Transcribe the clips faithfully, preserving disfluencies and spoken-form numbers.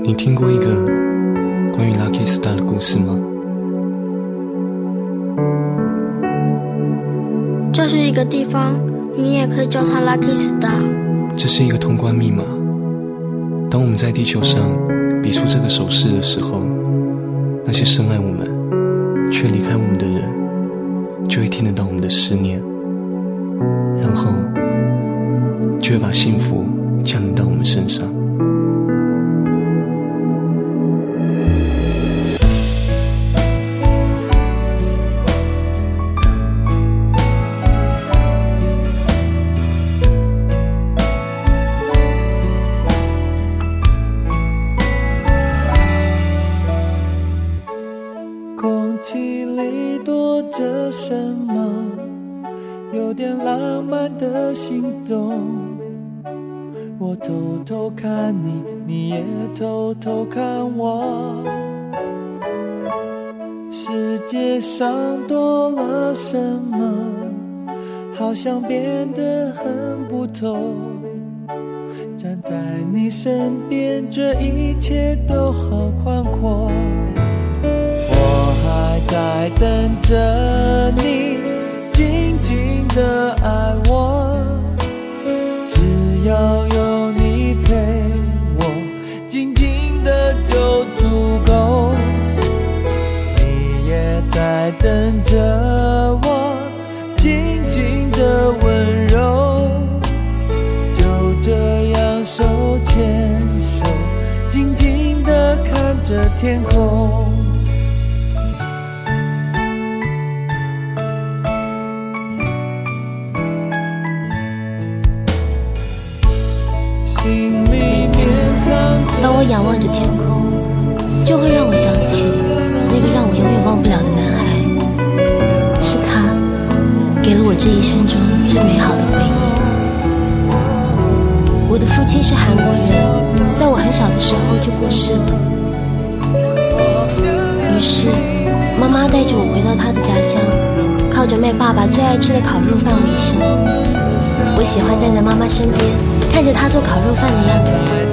你听过一个关于 Lucky Star 的故事吗？ 这是一个地方，你也可以叫它 Lucky Star。 这是一个通关密码。当我们在地球上比出这个手势的时候，那些深爱我们却离开我们的人，就会听得到我们的思念，然后就会把幸福降临到我们身上。 空气里躲着什么？有点浪漫的心动。我偷偷看你，你也偷偷看我。世界上多了什么？好像变得很不同。站在你身边，这一切都好宽阔。我还在等着你静静地爱我，只要有你陪我，静静的就足够。你也在等着我静静的温柔，就这样手牵手，静静地看着天空。 每次当我仰望着天空，就会让我想起那个让我永远忘不了的男孩。是他给了我这一生中最美好的回忆。我的父亲是韩国人，在我很小的时候就过世了。于是妈妈带着我回到他的家乡，靠着卖爸爸最爱吃的烤肉饭为生。我喜欢待在妈妈身边，看着她做烤肉饭的样子，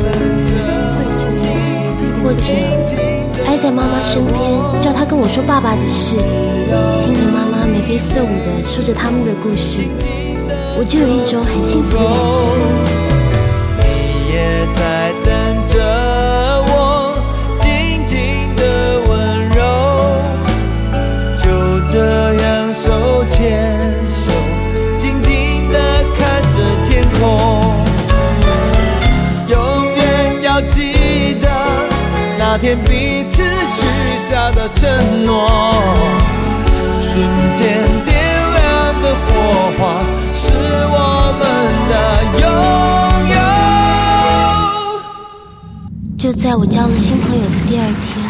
或者挨在妈妈身边，叫她跟我说爸爸的事，听着妈妈眉飞色舞地说着他们的故事，我就有一种很幸福的感觉。 你也在等着我静静的温柔，就这样手牵手，静静的看着天空。永远要记得那天彼此许下的承诺，瞬间点亮的火花是我们的拥有。 就在我交了新朋友的第二天，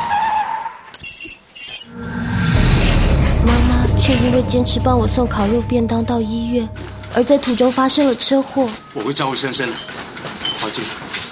妈妈却因为坚持帮我送烤肉便当到医院，而在途中发生了车祸。 我会照顾深深的，好记。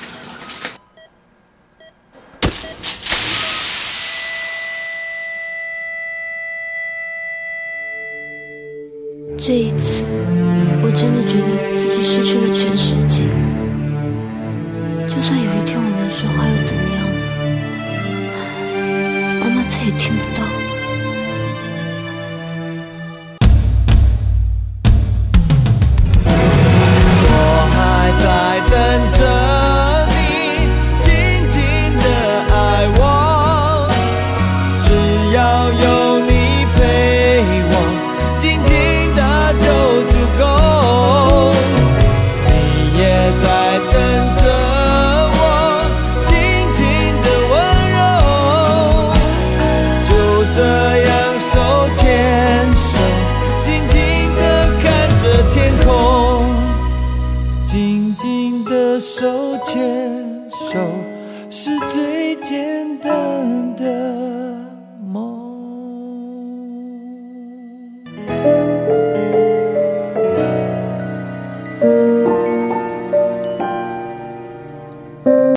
这一次我真的觉得自己失去了全世界。就算有一天我能说话又怎么样呢？妈妈再也听不到。